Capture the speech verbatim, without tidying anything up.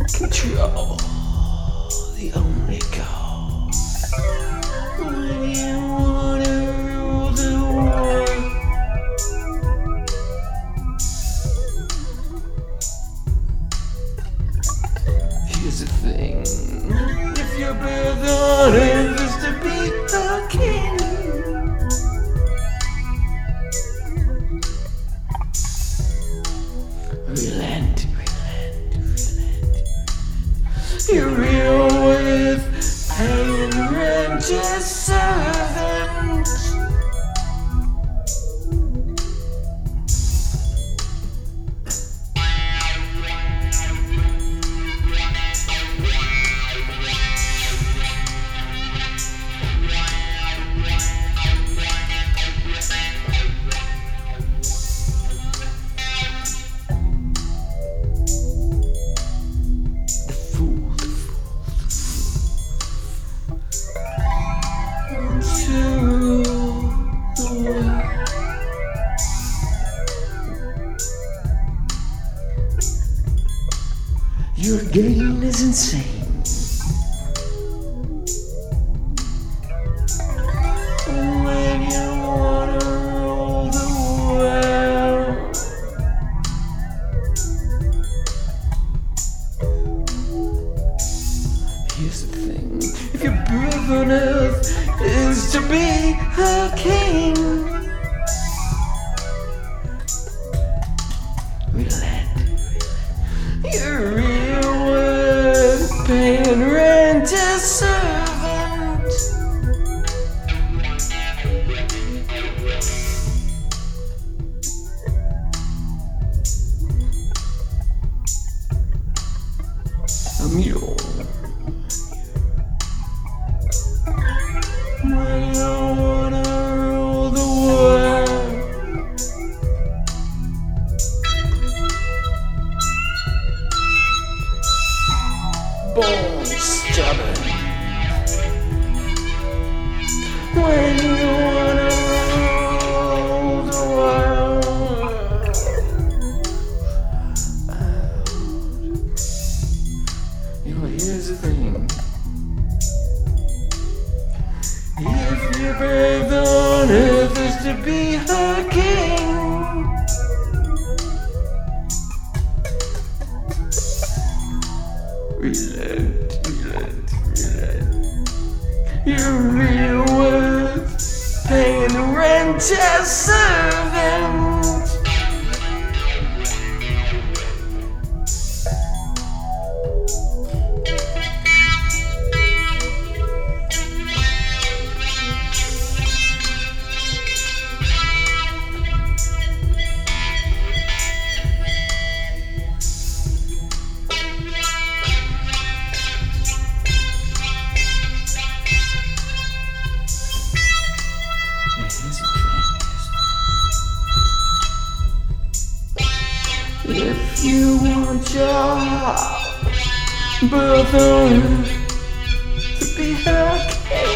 Control, the only goal. When you wanna rule the world, here's the thing: if your birth on earth is to be a king, relent, relent, relent. You're real with paying rent as servant. Your game is insane. When you wanna rule the world, here's the thing: if your birth on earth is to be a king, relent. You're real worth paying rent as servant. A mule. When you wanna rule the world, born stubborn. When you wanna rule the world, you know, here's the thing: if your birth on earth is to be a king, relent, relent, relent. You're real worth paying rent as servant. If you want your birth on earth to be a king,